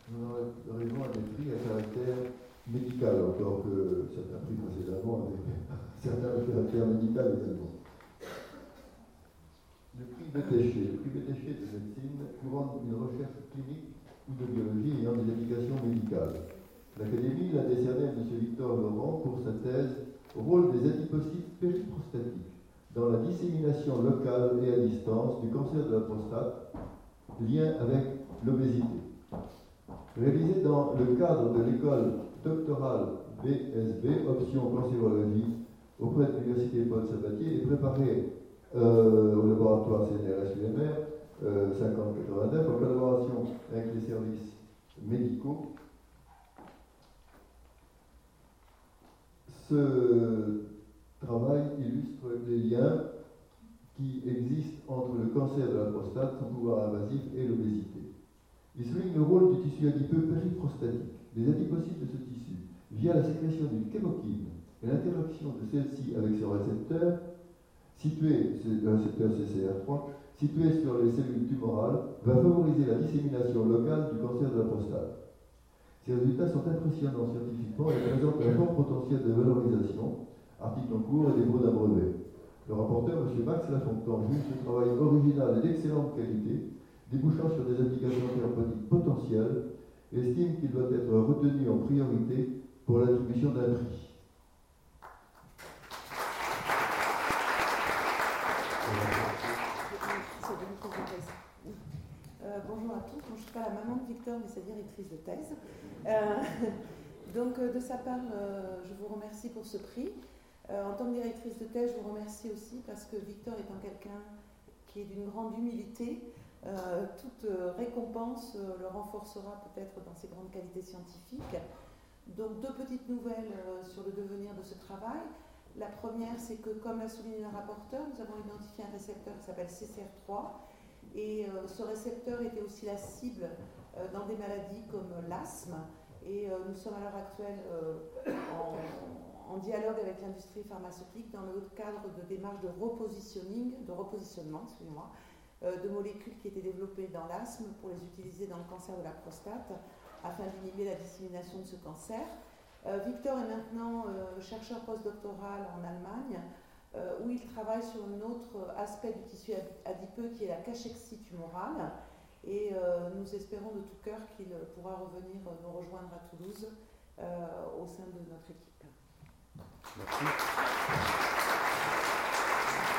Nous en arrivons à des prix à caractère médical, encore que certains prix précédemment avaient certains caractères médical également. Le prix Bétéché. Le prix Bétéché de médecine couronne une recherche clinique ou de biologie ayant des applications médicales. L'Académie l'a décerné à M. Victor Laurent pour sa thèse « Rôle des adipocytes périprostatiques dans la dissémination locale et à distance du cancer de la prostate, lien avec l'obésité ». Réalisé dans le cadre de l'école doctorale BSB, option cancérologie, auprès de l'université Paul Sabatier, et préparé au laboratoire CNRS-UMR 5089 en collaboration avec les services médicaux. Ce travail illustre les liens qui existent entre le cancer de la prostate, son pouvoir invasif et l'obésité. Il souligne le rôle du tissu adipeux périprostatique, des adipocytes de ce tissu, via la sécrétion d'une chémokine et l'interaction de celle-ci avec son récepteur, le récepteur CCR3, situé sur les cellules tumorales, va favoriser la dissémination locale du cancer de la prostate. Ces résultats sont impressionnants scientifiquement et présentent un fort potentiel de valorisation, article en cours et dépôt d'un brevet. Le rapporteur, M. Max Lafontaine, juge ce travail original et d'excellente qualité, débouchant sur des applications thérapeutiques potentielles, et estime qu'il doit être retenu en priorité pour l'attribution d'un prix. Bonjour à tous, je ne suis pas la maman de Victor, mais sa directrice de thèse. Donc de sa part, je vous remercie pour ce prix. En tant que directrice de thèse, je vous remercie aussi parce que Victor étant quelqu'un qui est d'une grande humilité, toute récompense le renforcera peut-être dans ses grandes qualités scientifiques. Donc deux petites nouvelles sur le devenir de ce travail. La première, c'est que comme l'a souligné le rapporteur, nous avons identifié un récepteur qui s'appelle CCR3 et ce récepteur était aussi la cible dans des maladies comme l'asthme et nous sommes à l'heure actuelle en dialogue avec l'industrie pharmaceutique dans le cadre de démarches de repositionnement, excusez-moi, de molécules qui étaient développées dans l'asthme pour les utiliser dans le cancer de la prostate afin d'inhiber la dissémination de ce cancer. Victor est maintenant chercheur postdoctoral en Allemagne où il travaille sur un autre aspect du tissu adipeux qui est la cachexie tumorale et nous espérons de tout cœur qu'il pourra revenir nous rejoindre à Toulouse au sein de notre équipe. Merci.